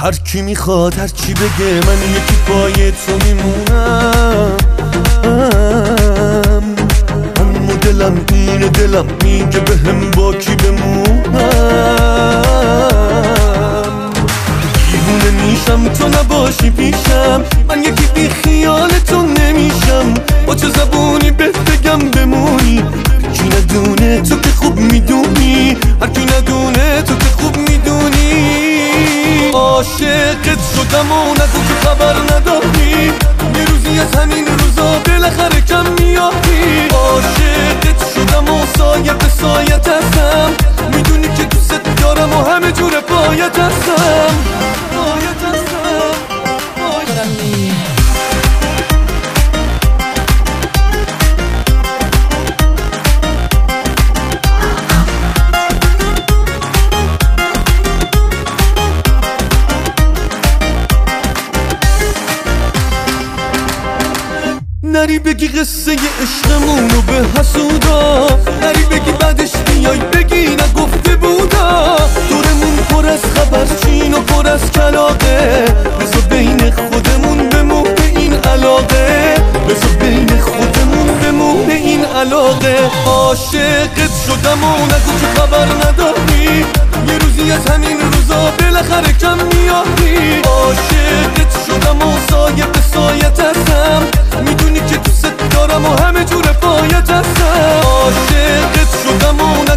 هر کی میخواد هر چی بگه من یکی پای تو میمونم، اما دلم اینه، دلم میگه بهم با کی بمونم. دیوونه میشم تو نباشی پیشم، من یکی بی خیال تو نمیشم. با چه زبونی بهت بگم بمونی، هر کی ندونه تو که خوب میدونی، هر کی ندونه تو که خوب میدونی. عاشقت شدم و نگو که خبر نداری، یه روزی از همین روزا بالاخره کم میاری. عاشقت شدم و سایه به سایت هستم، میدونی که دوست دارم و همه جور پایت هستم، پایت هستم، پایت هستم. نری بگی قصه عشقمونو به حسودا، نری بگی بعدش بیای بگی نگفته بودا. دورمون پر از خبرچین و پر از کلاغه، بذار بین خودمون بمونه این علاقه، بذار بین خودمون بمونه این علاقه. عاشقت شدم و نگو که خبر نداری، یه روزی از همین روزا بالاخره کم میاری. عاشقت شدم و سایه به سایت هستم، میدونی که دوست دارم و همه جور پایت هستم. عاشقت شدم و